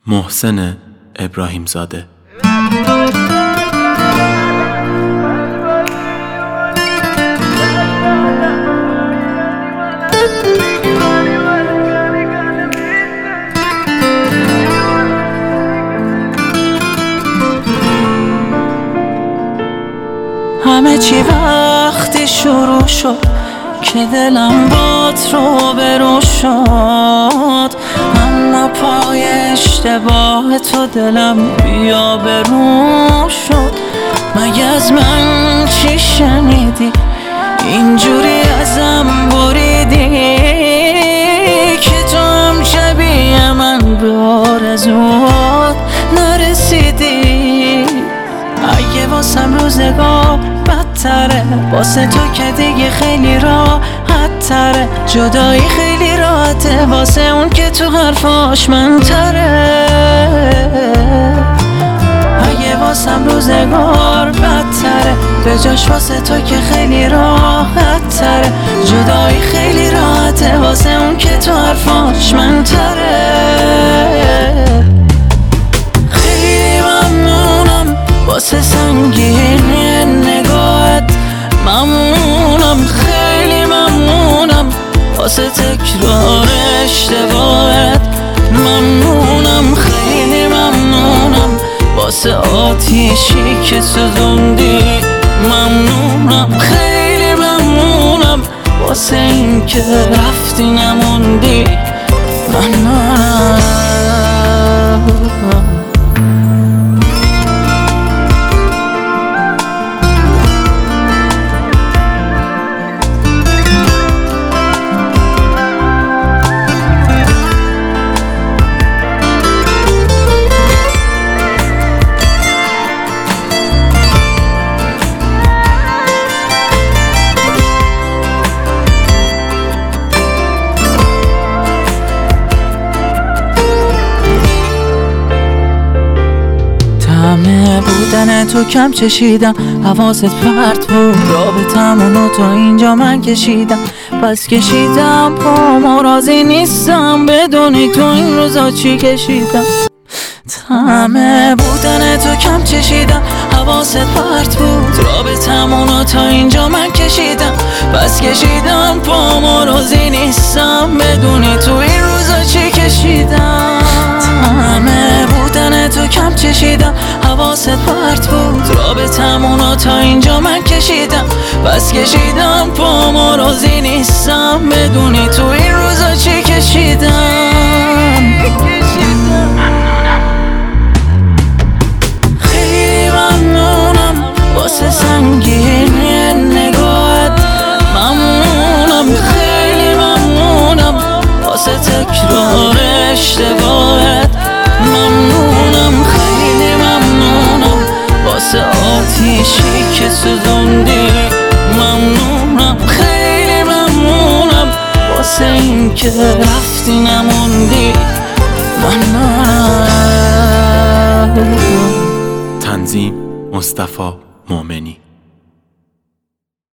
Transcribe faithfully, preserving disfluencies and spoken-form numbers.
محسن ابراهیم زاده. همه چی وقتی شروع شد که دلم بات رو برو شد، اما پای اشتباه تو دلم بیا برو شد. مگه از من چی شنیدی اینجوری ازم بریدی که تو هم شبیه من به آرزوات نرسیدی؟ اگه واسم روزگار بدتره، واسه تو که دیگه خیلی راحت تره، جدایی خیلی راحته واسه اون که تو حرفاش من تره. اگه واسم روزگار بدتره، به جاش واسه تو که خیلی راحت تره، جدایی خیلی راحته واسه اون که تو حرفاش من تره. واسه سنگینی نگاهت ممنونم، خیلی ممنونم، واسه تکرار اشتباهت ممنونم، خیلی ممنونم، واسه آتیشی که سوزوندی ممنونم، خیلی ممنونم، واسه این که رفتی نموندی ممنونم. همه بودن تو کم چشیدم، حواست پرت بود، رابطمونو تا اینجا من کشیدم، پس کشیدم پامو، راضی نیستم بدونی تو این روزا چی کشیدم. همه بودن تو کم چشیدم، حواست پرت بود، رابطمونو تا اینجا من کشیدم، پس کشیدم پامو، راضی نیستم بدونی تو این روزا چی کشیدم. همه بودن تو کم چشیدم، حواست پرت بود، رابطمونو تا اینجا من کشیدم، پس کشیدم پامو، راضی نیستم بدونی تو این روزا چی کشیدم. خیلی ممنونم واسه سنگینی نگاهت ممنونم، خیلی ممنونم، واسه تکرار اشتباهت ممنونم، خیلی ممنونم، واسه آتیشی که سوزوندی ممنونم، خیلی ممنونم، واسه این که رفتی نموندی ممنونم. تنظیم مصطفی مومنی.